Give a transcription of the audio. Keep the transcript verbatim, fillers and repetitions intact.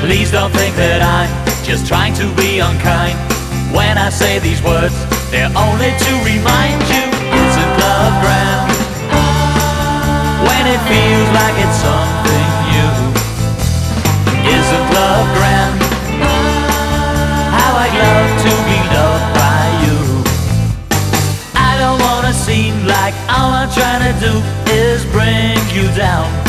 Please don't think that I'm just trying to be unkind. When I say these words, they're only to remind you, isn't love grand? When it feels like it's something new, isn't love grand? How I'd love to be loved by you. I don't wanna seem like all I'm trying to do is bring you down.